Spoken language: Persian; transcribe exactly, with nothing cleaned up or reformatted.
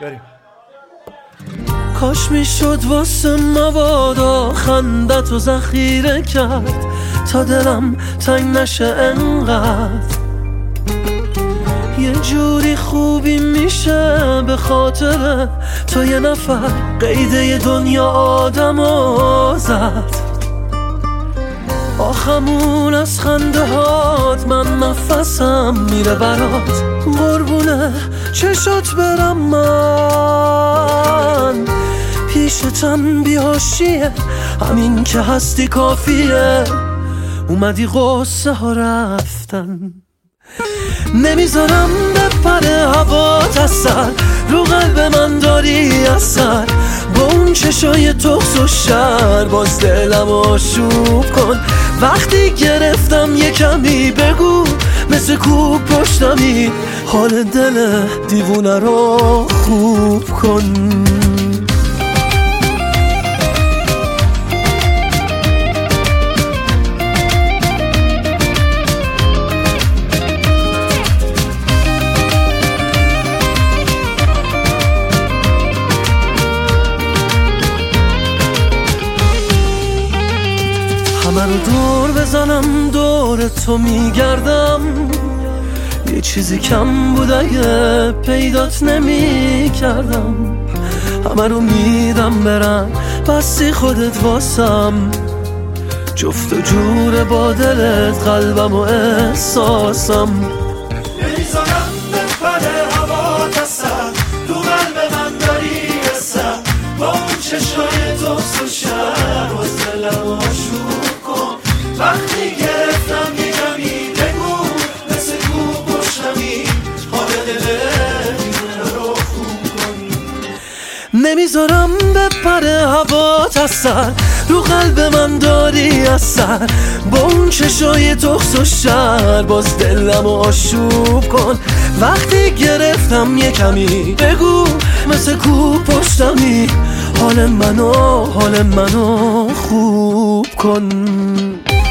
بریم. کاش میشد واسه مبادا خندت و ذخیره کرد تا دلم تنگ نشه انقدر. یه جوری خوبی میشه به خاطر تو یه نفر قیده دنیا آدمو زد. آخمون از خنده هات من نفسم میره برات، قربونه چشات برم من. پیشتم بیهاشیه همین که هستی کافیه، اومدی قصه ها رفتن. نمیذارم بپره هوات از سر، رو قلب من داری اثر. با اون چشای تخس و شر باز دلم آشوب کن. وقتی گرفتم یه کمی بگو مثل کوب پشتمی، حال دل دیوونه رو خوب کن. همه رو دور بزنم دور تو میگردم، یه چیزی کم بود اگه پیدات نمی کردم. همه رو میدم برم بستی خودت واسم، جفت و جور با دلت قلبم و احساسم. نمیذارم بپره هوات از سر، تو قلب من داری اثر. با اون چشای تخس و شر باز دلم آشوب کن. وقتی گرفتم یه کمی بگو مثل کوب پشتمی، حال دل دیوونه رو خوب کن. نمیذارم بپره هوات از سر، رو قلب من داری اثر. با اون چشای تخس و شر باز دلم آشوب کن. وقتی گرفتم یه کمی بگو مثل کوب پشتمی، حال منو حال منو خوب کن.